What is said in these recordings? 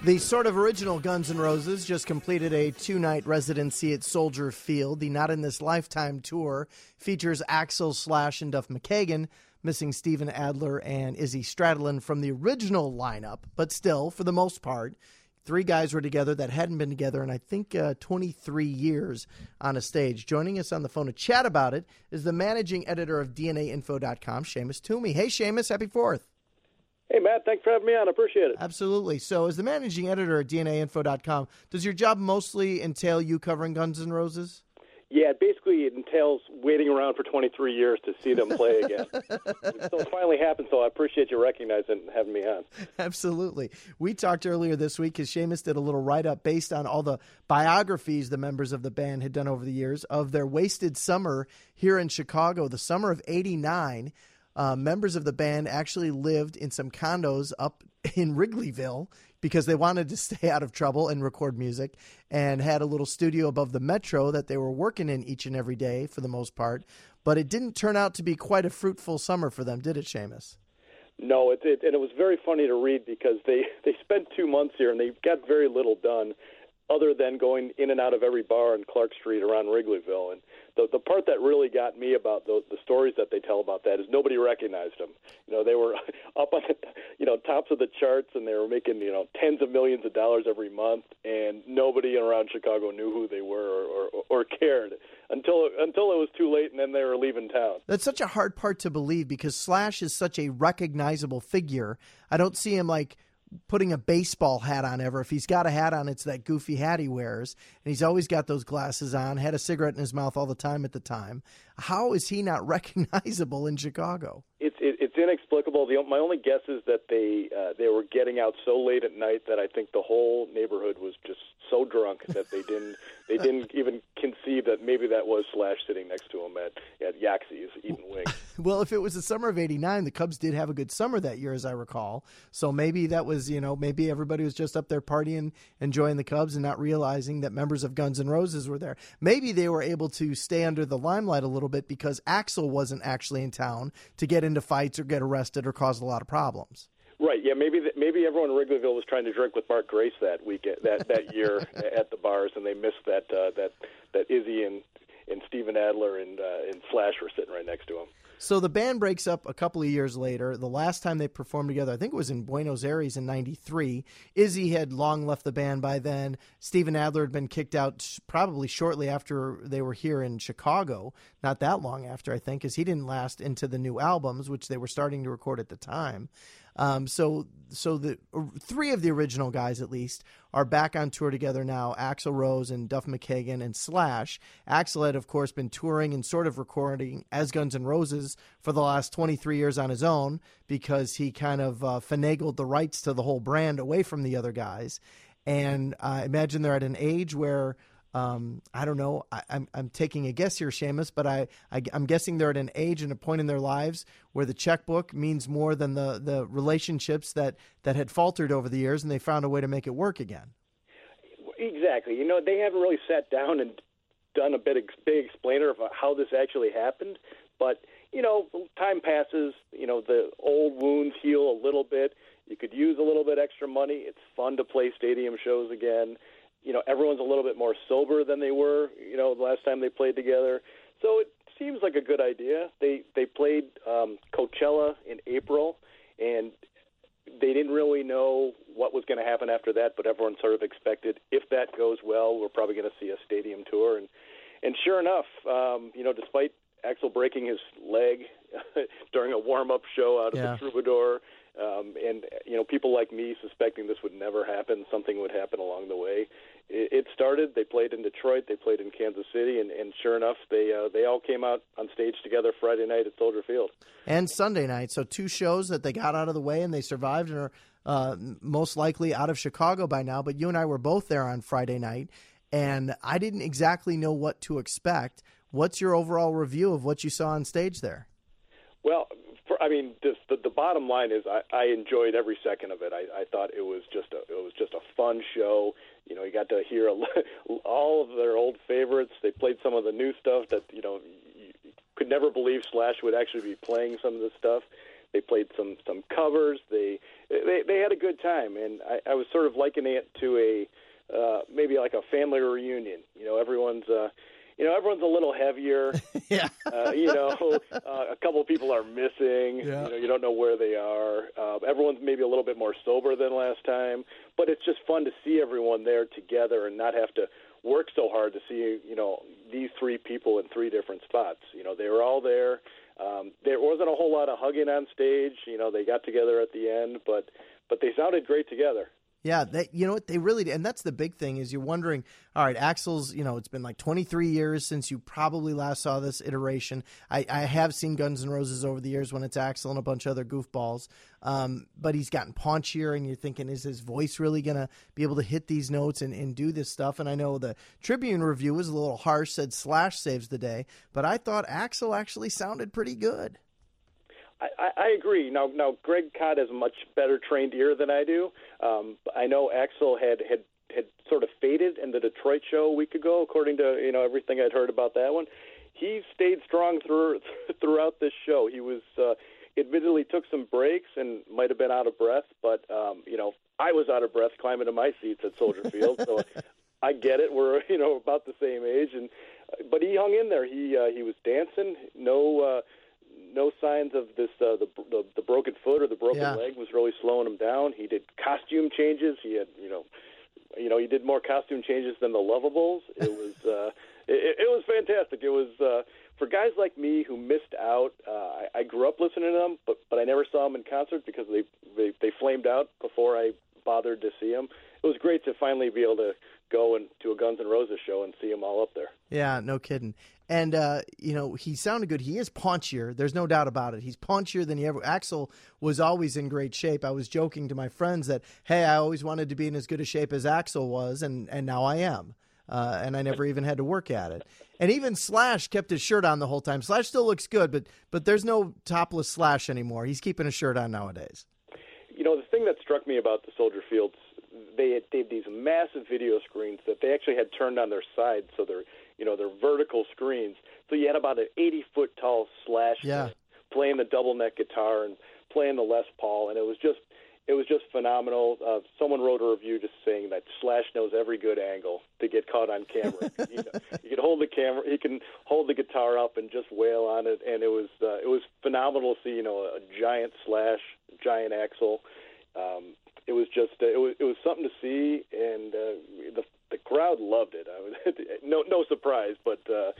The sort of original Guns N' Roses just completed a 2-night residency at Soldier Field. The Not in This Lifetime tour features Axl, Slash, and Duff McKagan, missing Steven Adler and Izzy Stradlin from the original lineup. But still, for the most part, 3 guys were together that hadn't been together in, I think, 23 years on a stage. Joining us on the phone to chat about it is the managing editor of DNAinfo.com, Seamus Toomey. Hey, Seamus, happy 4th. Hey, Matt, thanks for having me on. I appreciate it. Absolutely. So as the managing editor at DNAinfo.com, does your job mostly entail you covering Guns N' Roses? Yeah, basically it entails waiting around for 23 years to see them play again. So it finally happened, so I appreciate you recognizing it and having me on. Absolutely. We talked earlier this week because Seamus did a little write-up based on all the biographies the members of the band had done over the years of their wasted summer here in Chicago, the summer of '89. Members of the band actually lived in some condos up in Wrigleyville because they wanted to stay out of trouble and record music, and had a little studio above the Metro that they were working in each and every day for the most part. But it didn't turn out to be quite a fruitful summer for them, did it, Seamus? No, and it was very funny to read because they spent 2 months here and they got very little done other than going in and out of every bar on Clark Street around Wrigleyville. And the part that really got me about the stories that they tell about that is nobody recognized them. You know, they were up on the tops of the charts, and they were making tens of millions of dollars every month, and nobody around Chicago knew who they were or cared until it was too late, and then they were leaving town. That's such a hard part to believe because Slash is such a recognizable figure. I don't see him like putting a baseball hat on ever. If he's got a hat on, it's that goofy hat he wears. And he's always got those glasses on, had a cigarette in his mouth all the time at the time. How is he not recognizable in Chicago? It's inexplicable. My only guess is that they were getting out so late at night that I think the whole neighborhood was just so drunk that they didn't even conceive that maybe that was Slash sitting next to him at Yaxie's eating wings. Well, if it was the summer of '89, the Cubs did have a good summer that year, as I recall. So maybe that was, maybe everybody was just up there partying, enjoying the Cubs, and not realizing that members of Guns N' Roses were there. Maybe they were able to stay under the limelight a little bit because Axl wasn't actually in town to get into fights or get arrested or cause a lot of problems. Right. Yeah. Maybe everyone in Wrigleyville was trying to drink with Mark Grace that weekend, that year at the bars, and they missed that Izzy and Steven Adler and Slash were sitting right next to him. So the band breaks up a couple of years later. The last time they performed together, I think it was in Buenos Aires in '93. Izzy had long left the band by then. Steven Adler had been kicked out probably shortly after they were here in Chicago. Not that long after, I think, because he didn't last into the new albums, which they were starting to record at the time. So the 3 of the original guys, at least, are back on tour together now, Axl Rose and Duff McKagan and Slash. Axl had, of course, been touring and sort of recording as Guns N' Roses for the last 23 years on his own because he kind of finagled the rights to the whole brand away from the other guys. And I imagine they're at an age where I don't know. I'm taking a guess here, Seamus, but I'm guessing they're at an age and a point in their lives where the checkbook means more than the relationships that had faltered over the years, and they found a way to make it work again. Exactly. They haven't really sat down and done a big explainer of how this actually happened, but time passes. The old wounds heal a little bit. You could use a little bit extra money. It's fun to play stadium shows again. Everyone's a little bit more sober than they were, the last time they played together. So it seems like a good idea. They played Coachella in April, and they didn't really know what was going to happen after that, but everyone sort of expected, if that goes well, we're probably going to see a stadium tour. And sure enough, despite Axl breaking his leg during a warm-up show out of the Troubadour, and people like me suspecting this would never happen, something would happen along the way. It started. They played in Detroit. They played in Kansas City, and sure enough, they all came out on stage together Friday night at Soldier Field and Sunday night. So 2 shows that they got out of the way, and they survived and are most likely out of Chicago by now. But you and I were both there on Friday night, and I didn't exactly know what to expect. What's your overall review of what you saw on stage there? Well, the bottom line is I enjoyed every second of it. I thought it was just a fun show. You got to hear all of their old favorites. They played some of the new stuff that you could never believe Slash would actually be playing some of this stuff. They played some covers. They they had a good time, and I was sort of likening it to a maybe like a family reunion. Everyone's everyone's a little heavier. Yeah. A couple of people are missing. Yeah. You don't know where they are. Everyone's maybe a little bit more sober than last time, but it's just fun to see everyone there together and not have to work so hard to see, these three people in three different spots. They were all there. There wasn't a whole lot of hugging on stage. They got together at the end, but they sounded great together. Yeah, they really did. And that's the big thing is you're wondering, all right, Axl's, it's been like 23 years since you probably last saw this iteration. I have seen Guns N' Roses over the years when it's Axl and a bunch of other goofballs. But he's gotten paunchier, and you're thinking, is his voice really going to be able to hit these notes and do this stuff? And I know the Tribune review was a little harsh, said Slash saves the day, but I thought Axl actually sounded pretty good. I agree. Now, Greg Kot has a much better trained ear than I do. I know Axl had sort of faded in the Detroit show a week ago, according to everything I'd heard about that one. He stayed strong throughout this show. He was admittedly took some breaks and might have been out of breath, but I was out of breath climbing to my seats at Soldier Field, so I get it. We're about the same age, but he hung in there. He was dancing. No signs of this the broken foot or the broken leg was really slowing him down. He did costume changes. He had he did more costume changes than the Lovables. It was it was fantastic. It was for guys like me who missed out. I grew up listening to them, but I never saw them in concert because they flamed out before I bothered to see them. It was great to finally be able to go to a Guns N' Roses show and see them all up there. Yeah, no kidding. And, he sounded good. He is paunchier. There's no doubt about it. He's paunchier than he ever. Axl was always in great shape. I was joking to my friends that, hey, I always wanted to be in as good a shape as Axl was, and now I am. And I never even had to work at it. And even Slash kept his shirt on the whole time. Slash still looks good, but there's no topless Slash anymore. He's keeping his shirt on nowadays. The thing that struck me about the Soldier Fields, they had these massive video screens that they actually had turned on their sides, so they're vertical screens. So you had about an 80-foot tall Slash playing the double neck guitar and playing the Les Paul, and it was just phenomenal. Someone wrote a review just saying that Slash knows every good angle to get caught on camera. You can hold the camera, he can hold the guitar up and just wail on it, and it was phenomenal to see a giant Slash, giant Axl. It was just it was something to see, and the crowd loved it. No surprise, but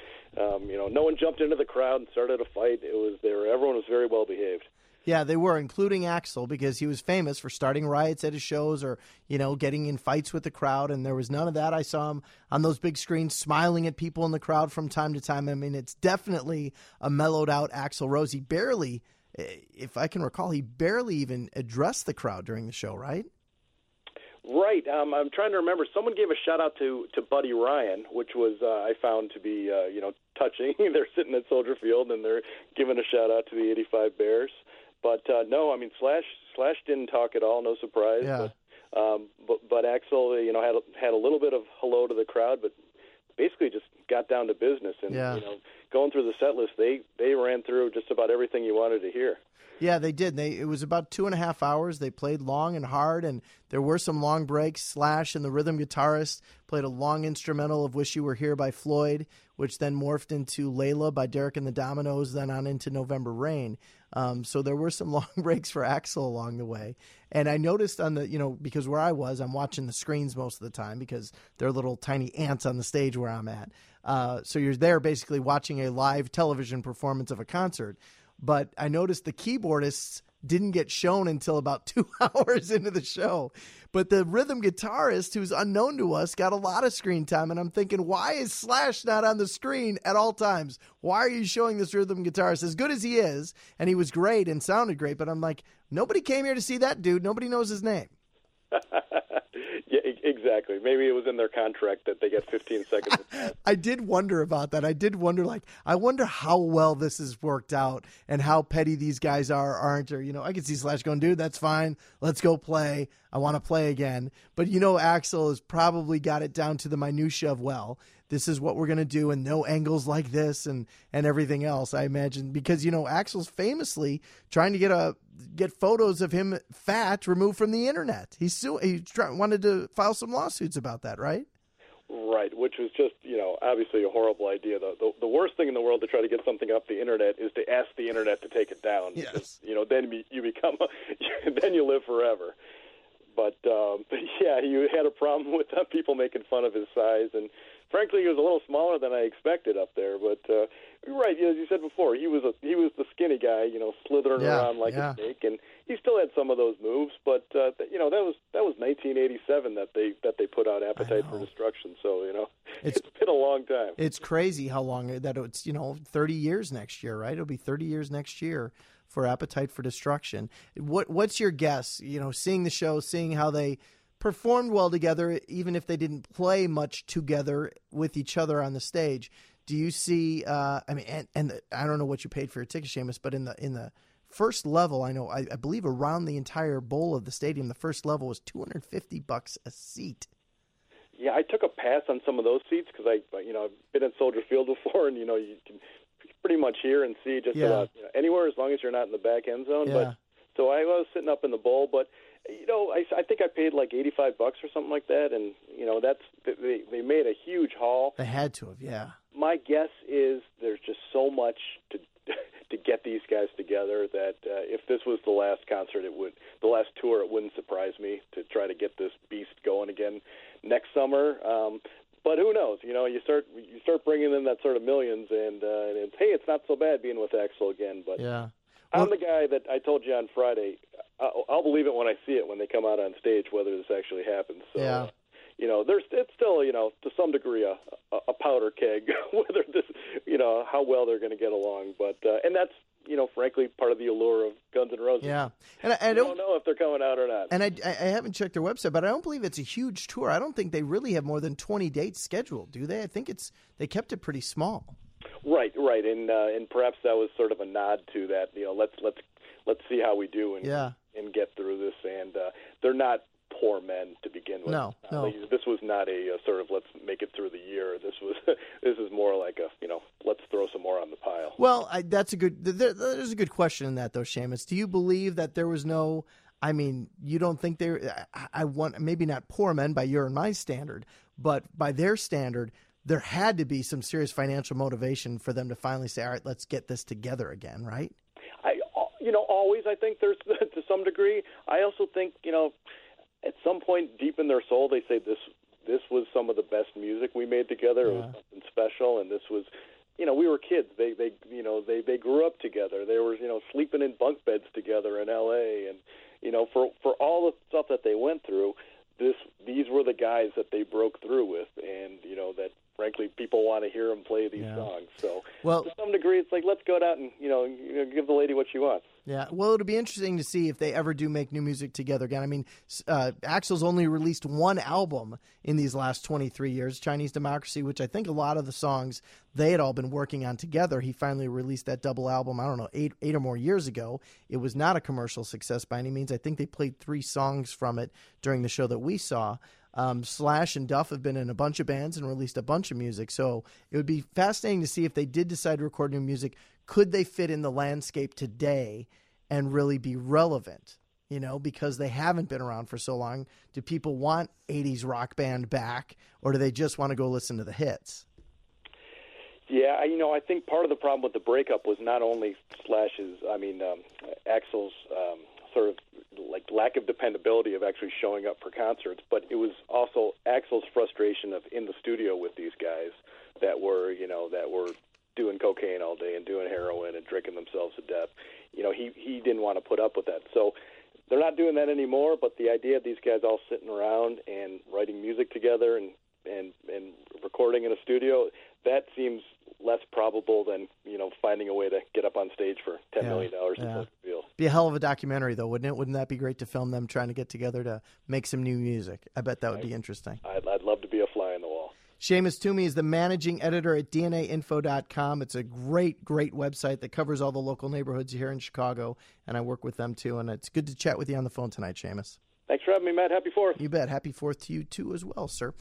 no one jumped into the crowd and started a fight. Everyone was very well behaved. Yeah, they were, including Axl, because he was famous for starting riots at his shows or, getting in fights with the crowd, and there was none of that. I saw him on those big screens smiling at people in the crowd from time to time. I mean, it's definitely a mellowed-out Axl Rose. He barely, if I can recall, he barely even addressed the crowd during the show, right? Right. I'm trying to remember. Someone gave a shout-out to Buddy Ryan, which was, I found to be, touching. They're sitting at Soldier Field, and they're giving a shout-out to the 85 Bears. But, no, I mean, Slash didn't talk at all, no surprise. Yeah. But Axl, had a little bit of hello to the crowd, but basically just got down to business. And, going through the set list, they ran through just about everything you wanted to hear. Yeah, they did. It was about 2.5 hours. They played long and hard, and there were some long breaks. Slash and the rhythm guitarist played a long instrumental of Wish You Were Here by Floyd, which then morphed into Layla by Derek and the Dominoes, then on into November Rain. So there were some long breaks for Axl along the way. And I noticed on the, because where I was, I'm watching the screens most of the time because they're little tiny ants on the stage where I'm at. So you're there basically watching a live television performance of a concert. But I noticed the keyboardists didn't get shown until about 2 hours into the show. But the rhythm guitarist, who's unknown to us, got a lot of screen time. And I'm thinking, why is Slash not on the screen at all times? Why are you showing this rhythm guitarist as good as he is? And he was great and sounded great. But I'm like, nobody came here to see that dude. Nobody knows his name. Yeah, exactly. Maybe it was in their contract that they get 15 seconds of pass. I did wonder about that. I did wonder, I wonder how well this has worked out and how petty these guys aren't. Or, I could see Slash going, dude, that's fine. Let's go play. I want to play again. But, Axl has probably got it down to the minutia of, well, this is what we're going to do, and no angles like this and everything else, I imagine. Because, Axl's famously trying to get photos of him fat removed from the internet. He wanted to file some lawsuits about that, right? Right, which was just, obviously a horrible idea. The worst thing in the world to try to get something off the internet is to ask the internet to take it down. Yes. Because, then you become, then you live forever. But, yeah, you had a problem with people making fun of his size, and frankly, he was a little smaller than I expected up there. But you're right, as you said before, he was the skinny guy, slithering around like a snake, and he still had some of those moves. But that was 1987 that they put out Appetite for Destruction. So it's been a long time. It's crazy how long that it's 30 years next year, right? It'll be 30 years next year for Appetite for Destruction. What's your guess? Seeing the show, seeing how they performed well together, even if they didn't play much together with each other on the stage. Do you see? And I don't know what you paid for your ticket, Seamus, but in the first level, I believe around the entire bowl of the stadium, the first level was $250 a seat. Yeah, I took a pass on some of those seats because I've been at Soldier Field before, and you can pretty much hear and see just about anywhere as long as you're not in the back end zone. Yeah. But so I was sitting up in the bowl, but I think I paid like $85 or something like that, and they made a huge haul. They had to have, yeah. My guess is there's just so much to get these guys together that if this was the last concert, the last tour, it wouldn't surprise me to try to get this beast going again next summer. But who knows? You start bringing in that sort of millions, and it's, hey, it's not so bad being with Axl again. But yeah. I'm the guy that I told you on Friday. I'll believe it when I see it when they come out on stage, whether this actually happens. So, yeah. It's still, to some degree, a powder keg, whether this, how well they're going to get along. But and that's, frankly, part of the allure of Guns N' Roses. Yeah, and I don't know if they're coming out or not. And I haven't checked their website, but I don't believe it's a huge tour. I don't think they really have more than 20 dates scheduled, do they? I think they kept it pretty small. Right, and perhaps that was sort of a nod to that. Let's see how we do and get through this. And they're not poor men to begin with. No. This was not a sort of let's make it through the year. This is more like a let's throw some more on the pile. Well, there's a good question in that though, Seamus. Do you believe that there was no? I mean, you don't think maybe not poor men by your and my standard, but by their standard, there had to be some serious financial motivation for them to finally say, all right, let's get this together again, right? Always I think there's to some degree. I also think, at some point deep in their soul, they say this was some of the best music we made together. Yeah. It was something special, and this was, we were kids. They grew up together. They were, sleeping in bunk beds together in L.A. And, for all the stuff that they went through, these were the guys that they broke through with, and that frankly people want to hear them play these songs. So to some degree, it's like let's go out and give the lady what she wants. Yeah, well, it'll be interesting to see if they ever do make new music together again. I mean, Axl's only released one album in these last 23 years, Chinese Democracy, which I think a lot of the songs they had all been working on together. He finally released that double album, I don't know, eight or more years ago. It was not a commercial success by any means. I think they played 3 songs from it during the show that we saw. Slash and Duff have been in a bunch of bands and released a bunch of music. So it would be fascinating to see if they did decide to record new music. Could they fit in the landscape today and really be relevant? Because they haven't been around for so long. Do people want 80s rock band back, or do they just want to go listen to the hits? Yeah, I think part of the problem with the breakup was not only Axl's sort of like lack of dependability of actually showing up for concerts, but it was also Axl's frustration of in the studio with these guys that were doing cocaine all day and doing heroin and drinking themselves to death. He didn't want to put up with that. So they're not doing that anymore, but the idea of these guys all sitting around and writing music together and recording in a studio, that seems less probable than finding a way to get up on stage for $10 million to close the deal. Be a hell of a documentary, though, wouldn't it? Wouldn't that be great to film them trying to get together to make some new music? I bet that would be interesting. I'd love to be a fly on the wall. Seamus Toomey is the managing editor at DNAinfo.com. It's a great, great website that covers all the local neighborhoods here in Chicago, and I work with them, too. And it's good to chat with you on the phone tonight, Seamus. Thanks for having me, Matt. Happy 4th. You bet. Happy 4th to you, too, as well, sir.